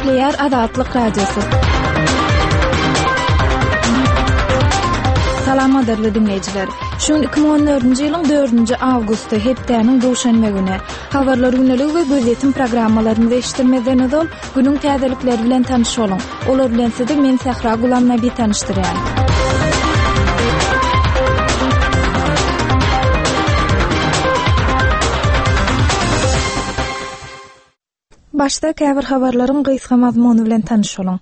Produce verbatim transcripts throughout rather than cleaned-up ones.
Nükleer Azatlyk Radiosu. Salam adarly dinleyijiler. Şun iki bin on dördünji ýylyň dördünji awgusty hepdeniň duşanma güni. Habarlar güneligi we gözetim programmalaryny eşitdirmeden öňe günüň täzelikleri bilen tanış bolun. Olar bilen sizi men Sahra Gulam Nabi tanışdyrýan. Başda käbir habarlaryň gysga mazmuny bilen tanış bolun.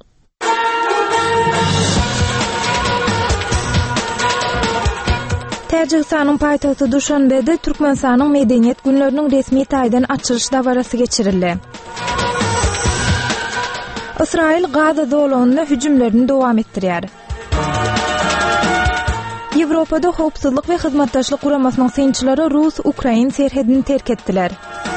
Täjikistanyň paýtagty Duşanbede Türkmenistanyň medeniýet günleriniň resmi taýdan açylyş dawarasy geçirildi. Israil Gaza dolagyna hüjümlerini dowam etdirýär. Ýewropada howpsuzlyk we hyzmatdaşlyk guramasynyň synçylary Rus-Ukrain serhedini terk etdiler.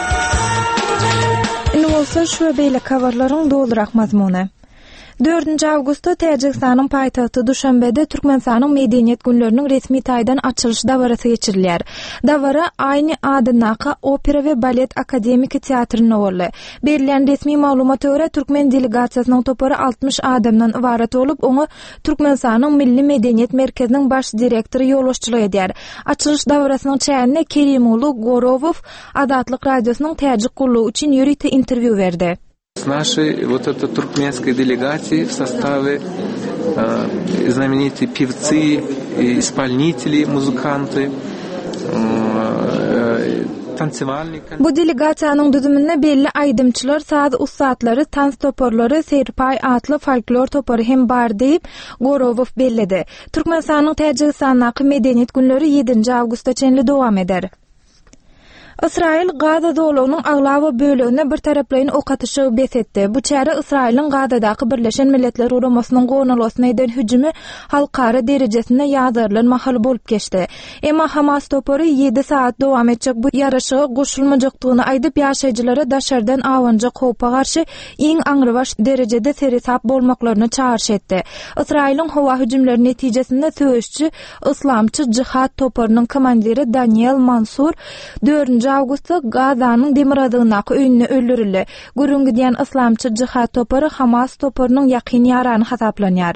Indi bolsa şu beýle habarlaryň doldurak mazmuny. dördünji awgustda Täjikistanyň paýtagty Duşanbede Türkmenistanyň medeniýet günleriniň resmi taýdan açylyş dawarasy geçirilýär. Dawara aýny adynaky Opera we Balet Akademiki teatryny boldy. Berilen resmi maglumat görä Türkmen delegasiýasynyň topary altmış adamdan ibaret bolup, oňa Türkmenistanyň Milli Medeniýet Merkeziniň baş direktory ýoluşçylyk edýär. Açylyş dawrasynyň çäğinde Kerimulu Gorowow Azatlyk Radiosynyň täjik gullugy üçin ýörükde interwýu berdi. С нашей вот этой туркменской делегации в составе э, знаменитые певцы, исполнители, музыканты, э, танцевальные. Bu delegasiýanyň düzüminde belli aýdymçylar, saz ustatlary, tans toporlary, serpay atly folklor topory hem bar diýip Gorowow belledi. Türkmenistanyň Täjikistanyň medeniýet günleri ýedinji awgustda çenli dowam eder. Israil Gaza dolagynyň aglawa bölегine bir taraplaýyn ok atysy besetdi. Bu çäre Israilin Gazadaky Birleşen Milletler Uramasynyň gonulmasyna eden hüjümi halkara derejesinde ýazarlan mahal bolup geçdi. Emma Hamas topory ýedi saat dowam etjek bu ýaraşyga goşulmajakdygyny aýdyp ýaşaýjylara daşardan awanja howpa garşy iň aňrywaş derejede seresap bolmaklaryny çağırş etdi. Israilin howa hüjümleri netijesinde söýüşçi Islamçy Jihad toporynyň komandiri Daniel Mansur dördünji awgustda Gazanyň Demiradygynaky öýünde öldürildi. Gürüňgi diýen Islamçy Jihad topory Hamas toporynyň ýakyn ýarany hasaplanýar.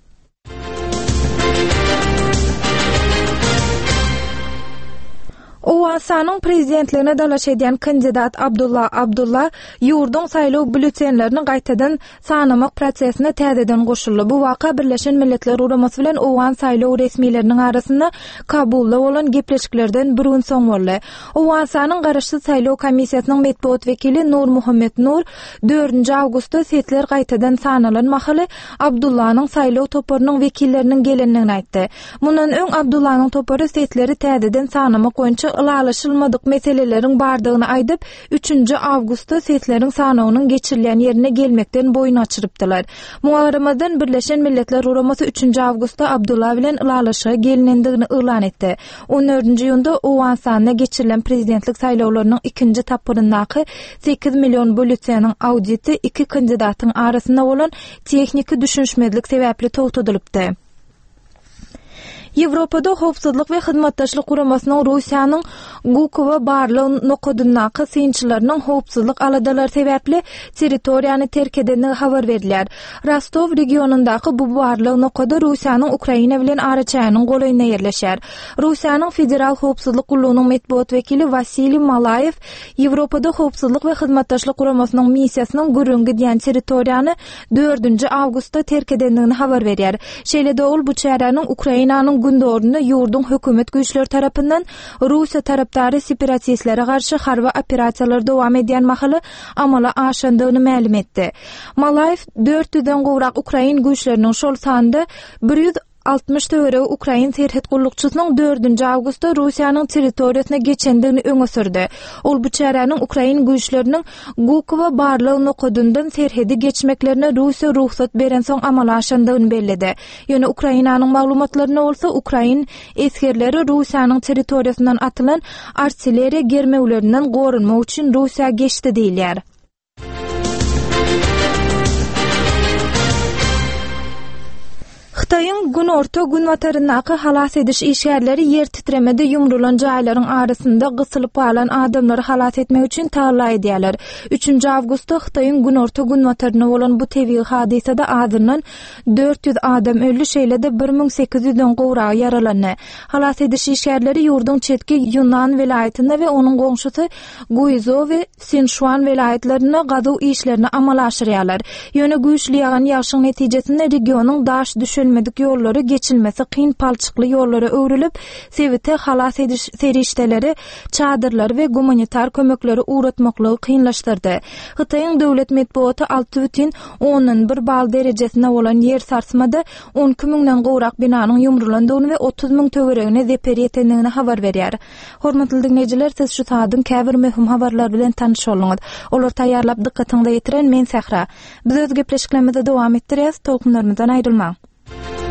Owasanyň prezidentligine dalaş edýän kandidat Abdullah Abdullah ýurdun saýlaw bültenlerini gaýtadan sanamak prosesine täzeden goşuldy. Bu waka Birleşen Milletler Uramasy bilen Owan saýlaw resmileriniň arasynda Kabulda bolan gepleşiklerden bir gün soň boldy. Owasanyň garaşly saýlaw komissiýasynyň medeniýet wekili Nur Muhammed Nur dördünji awgustda setler gaýtadan sanalan mahaly Abdullahnyň saýlaw toporynyň wekilleriniň gelenligini aýtdy. Mundan öň Abdullahnyň topory setleri täzeden sanamak boýunça ılaşılmadık meselelerin bardygyny aýdyp üçünji awgustda setleriň sanawynyň geçirilýän ýerine gelmekden boyun açyrypdylar. Muharramadan Birleşen Milletler Uramasy üçünji awgustda Abdullah bilen ılaşyga gelinendigini elan etdi. on dördünji ýylda Owan sanyna geçirilen prezidentlik saýlawlarynyň ikinji tapyryndaky sekiz million bülteniň auditi iki kandidatyň arasynda bolan tekniki düşünşmezlik sebäpli togtadylypdy. Ýewropada howpsuzlyk we hyzmatdaşlyk guramasynyň Russiýanyň Gukowa barlygy nokodynaky synçylarynyň howpsuzlyk aladalary sebäpli territoriýany terk edenini habar berdiler. Rostov regionundaky bu barlygy nokody Russiýanyň Ukraina bilen araçaýynyň golaýyna ýerleşýär. Russiýanyň federal howpsuzlyk gullugynyň medeniýet wekili Vasily Malayev Ýewropada howpsuzlyk we hyzmatdaşlyk guramasynyň missiýasynyň gürüngi diýen territoriýany dördünji awgustda terk edenini habar berýär. Şeýle de ol bu çäranyň Ukrainanyň gündorunda ýurdun hökümet güýçleri tarapyndan Russiýa tarapdary separatistlere garşy harby operasiýalar dowam edýän mahaly amala aşandygyny ma'lum etdi. Malayev dört yüzden gowrak Ukrain güýçleriniň şol sanda bir yüz altmış töre Ukrain serhet gullukçysynyň dördünji awgustda Russiýanyň territoriýasyna geçendigini öňe sürdi. Ol bu çäranyň Ukrain güýçleriniň Gukowa barlygy nokodundan serhedi geçmeklerine Russiýa ruhsat beren soň amala aşandygyny bellidi. Ýöne Ukrainanyň maglumatlaryna bolsa Ukrain eskerleri Russiýanyň territoriýasyndan atylan artilleriýa germewlerinden gorunmak üçin Russiýa geçdi diýilýär. Xitayın gün orta gün vatarındaky halas ediş işgärleri yer titremede yumrulan jaýlaryň arasynda gysylyp galan adamlary halas etmek üçin tarla edýärler. üçünji awgustda Xitayın gün orta gün vataryna bolan bu tebii hadisede azyndan dört yüz adam ölü şeýlede bir ming sekiz yüzden gowra yaralandy. Halas ediş işgärleri ýurduň çetki Yunan welaýatynda we onuň goňşusy Guizhou we Sichuan welaýatlaryna gazaw işlerini amal aşyrýarlar. Ýöne güýçli ýagan ýağşyň netijesinde regionyň daş düşülmedik ýollary geçilmesi kyn palçykly ýollara öwrülip, sebite halas ediş serişdeleri, çadırlar we gumanitar kömekleri uğratmakly kynlaşdyrdy. Xitayň döwlet medeniýeti altı бүтүн onuň bir bal derejesine bolan ýer sarsmada on iki mingden gowrak binanyň ýumrulandygyny we otuz ming töweregine zeper ýetendigini habar berýär. Hormatly dinleyijiler, siz şu saatdan käbir möhüm habarlar bilen tanyş bolňyz. Olar taýýarlap dikkatiňizde ýetiren men Sahra. Biz öz gepleşiklerimize dowam etdirýäs, tolkunlarymyzdan aýrylmaň.